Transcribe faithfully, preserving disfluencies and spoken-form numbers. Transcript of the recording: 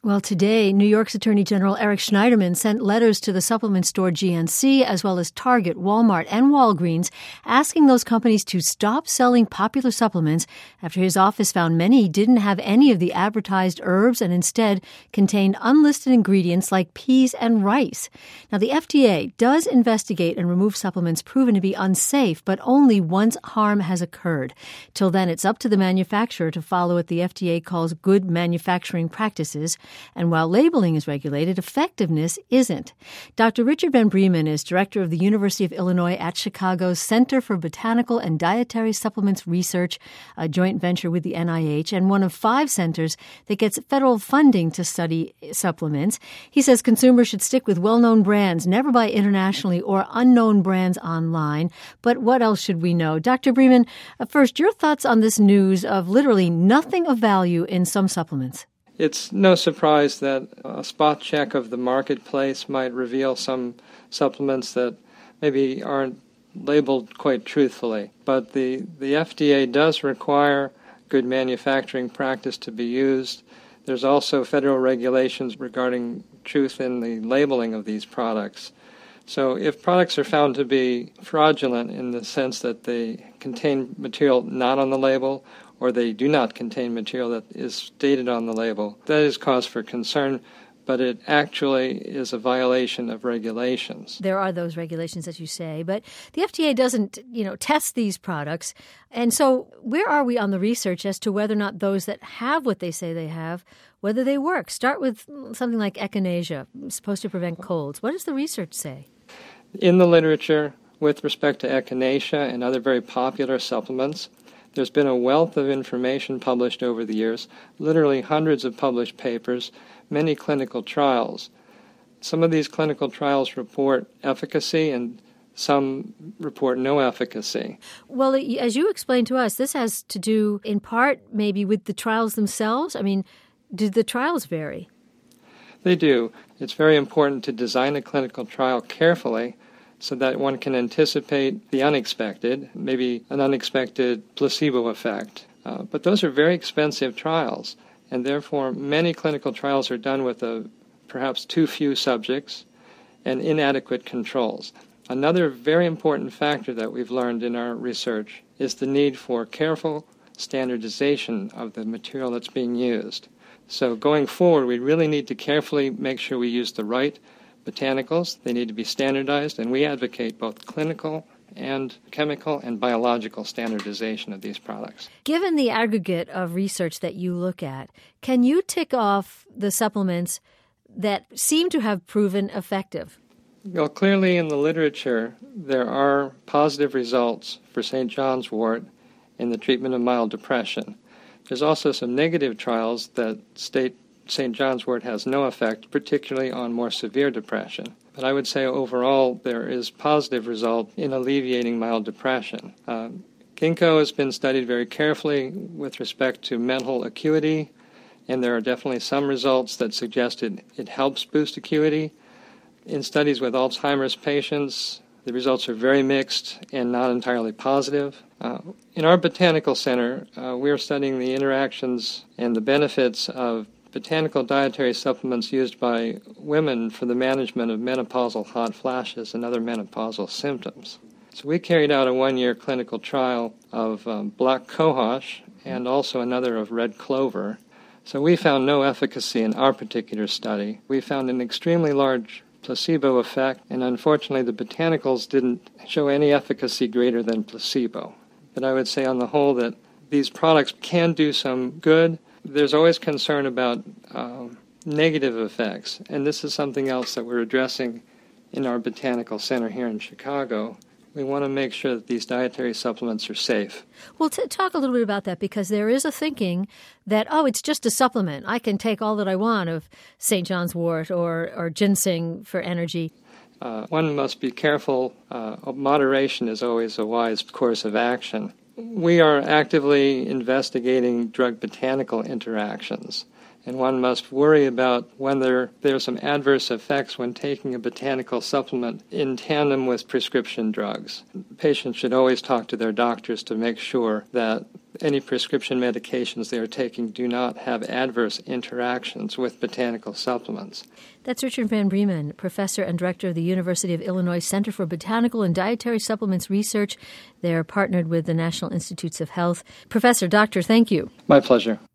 Well, today, New York's Attorney General Eric Schneiderman sent letters to the supplement store G N C, as well as Target, Walmart, and Walgreens, asking those companies to stop selling popular supplements after his office found many didn't have any of the advertised herbs and instead contained unlisted ingredients like peas and rice. Now, the F D A does investigate and remove supplements proven to be unsafe, but only once harm has occurred. Till then, it's up to the manufacturer to follow what the F D A calls good manufacturing practices. And while labeling is regulated, effectiveness isn't. Doctor Richard Van Bremen is director of the University of Illinois at Chicago's Center for Botanical and Dietary Supplements Research, a joint venture with the N I H, and one of five centers that gets federal funding to study supplements. He says consumers should stick with well-known brands, never buy internationally or unknown brands online. But what else should we know? Doctor Bremen, first, your thoughts on this news of literally nothing of value in some supplements. It's no surprise that a spot check of the marketplace might reveal some supplements that maybe aren't labeled quite truthfully. But the, the F D A does require good manufacturing practice to be used. There's also federal regulations regarding truth in the labeling of these products. So if products are found to be fraudulent in the sense that they contain material not on the label, or they do not contain material that is stated on the label, that is cause for concern, but it actually is a violation of regulations. There are those regulations, as you say, but the F D A doesn't, you know, test these products. And so where are we on the research as to whether or not those that have what they say they have, whether they work? Start with something like echinacea, supposed to prevent colds. What does the research say? In the literature, with respect to echinacea and other very popular supplements, there's been a wealth of information published over the years, literally hundreds of published papers, many clinical trials. Some of these clinical trials report efficacy and some report no efficacy. Well, as you explained to us, this has to do in part maybe with the trials themselves. I mean, do the trials vary? They do. It's very important to design a clinical trial carefully so that one can anticipate the unexpected, maybe an unexpected placebo effect. Uh, but those are very expensive trials, and therefore many clinical trials are done with a, perhaps too few subjects and inadequate controls. Another very important factor that we've learned in our research is the need for careful standardization of the material that's being used. So going forward, we really need to carefully make sure we use the right botanicals. They need to be standardized, and we advocate both clinical and chemical and biological standardization of these products. Given the aggregate of research that you look at, can you tick off the supplements that seem to have proven effective? Well, clearly in the literature, there are positive results for Saint John's wort in the treatment of mild depression. There's also some negative trials that state Saint John's wort has no effect, particularly on more severe depression. But I would say overall there is positive result in alleviating mild depression. Uh, ginkgo has been studied very carefully with respect to mental acuity, and there are definitely some results that suggest it, it helps boost acuity. In studies with Alzheimer's patients, the results are very mixed and not entirely positive. Uh, in our botanical center, uh, we are studying the interactions and the benefits of botanical dietary supplements used by women for the management of menopausal hot flashes and other menopausal symptoms. So we carried out a one-year clinical trial of um, black cohosh and also another of red clover. So we found no efficacy in our particular study. We found an extremely large placebo effect, and unfortunately the botanicals didn't show any efficacy greater than placebo. But I would say on the whole that these products can do some good. There's always concern about uh, negative effects, and this is something else that we're addressing in our botanical center here in Chicago. We want to make sure that these dietary supplements are safe. Well, t- talk a little bit about that, because there is a thinking that, oh, it's just a supplement. I can take all that I want of Saint John's wort or, or ginseng for energy. Uh, one must be careful. Uh, moderation is always a wise course of action. We are actively investigating drug botanical interactions, and one must worry about whether there are some adverse effects when taking a botanical supplement in tandem with prescription drugs. Patients should always talk to their doctors to make sure that any prescription medications they are taking do not have adverse interactions with botanical supplements. That's Richard Van Bremen, professor and director of the University of Illinois Center for Botanical and Dietary Supplements Research. They're partnered with the National Institutes of Health. Professor, Doctor, thank you. My pleasure.